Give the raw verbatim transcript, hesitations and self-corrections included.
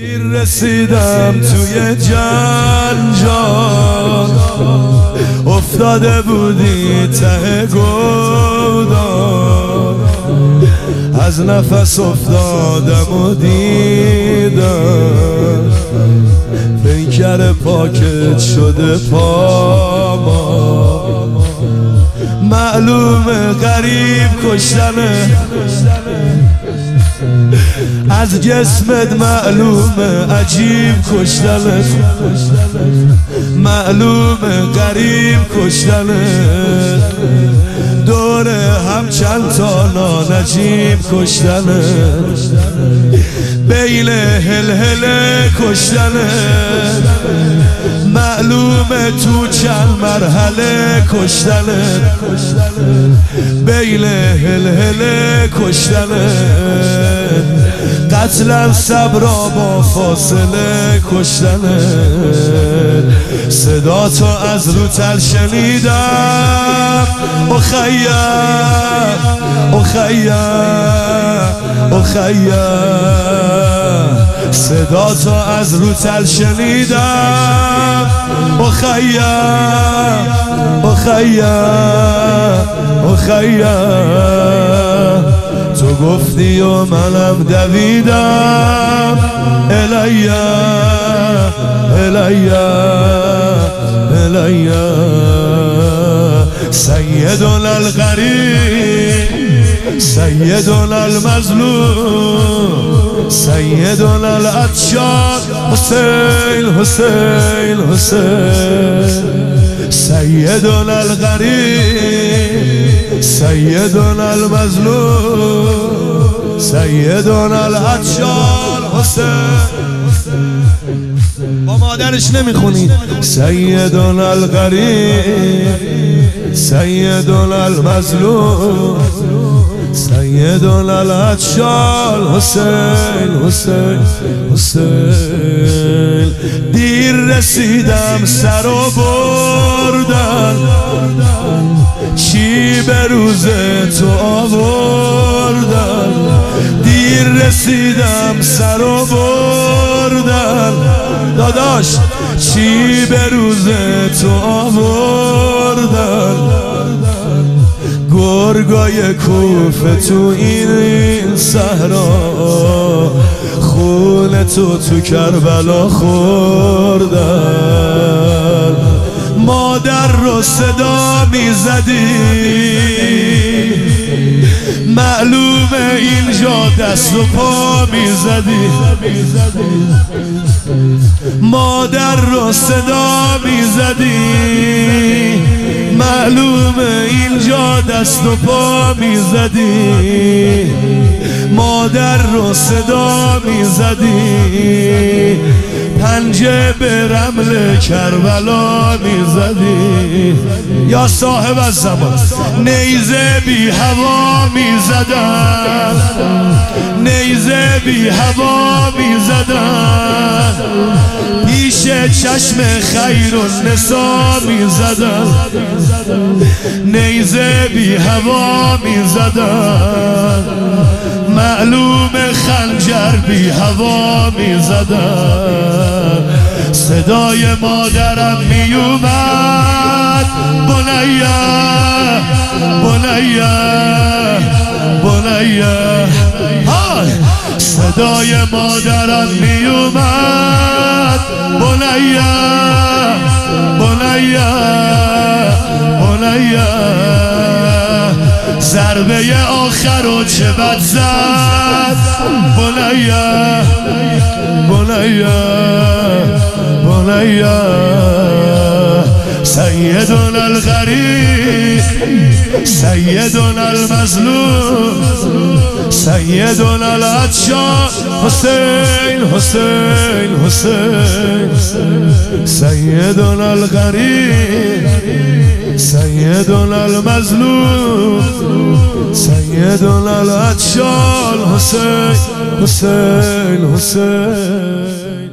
رسیدم توی جنجال، افتاده بودی ته گودال، از نفس افتادم و دیدم پیکر پاکت شده پاما. معلومه غریب کشتنه از جسمت، معلومه عجیب کشتنه، معلومه غریب کشتنه، دوره هم چند تا نانجیب کشتنه، بین هل هل کشتنه، معلومه تو چند مرحله کشتنه، بین هل هل کشتنه، قتل صبرا با فاصله کشتنه. صدا تو از رو تل شنیدم، اخیر اخیر اخیر، صدا تو از رو تل شنیدم، اخیر اخیر اخیر. تو گفتی و منم دویدم، الیا الیا الیا. سیدنا الغریب، سیدنا المظلوم، سیدنا العطشان، حسین حسین حسین. سیدنا الغریب، سیدنا المظلوم، سیدنا العطشان، حسین. با مادرش نمیخونی. سیدنا الغریب، سیدنا المظلوم، سیدنا العطشان، حسین حسین حسین. دیر رسیدم سر و بردن، چی به روز تو آوردن. دیر رسیدم سر و بردن، داداش چی به روز تو آوردن. گرگای کوفه تو این صحرا، خون تو تو کربلا خوردن. مادر رو صدا میزدی، معلومه اینجا دست و پا میزدی. مادر رو صدا میزدی، معلومه اینجا دست و پا میزدی. مادر رو صدا میزدی، پنجه به رمل کربلا میزدی. یا صاحب الزمان، نیزه بی هوا میزدن، نیزه بی هوا میزدن. پیش چشم خیر النسا میزدن، نیزه بی هوا میزدن. معلوم خنجر بی هوا میزدن. صدای مادرم میومد، بنیه بنیه بنیه. صدای مادرم میومد، بنیه بنیه بنیه. ضربه آخر رو چه بد زد، بنیه بنیه بنیه. سیدنا الغریب، سیدنا المظلوم، سیدنا العطشان، حسین حسین حسین. سیدنا الغریب، سیدنا المظلوم، سیدنا العطشان، حسین حسین حسین.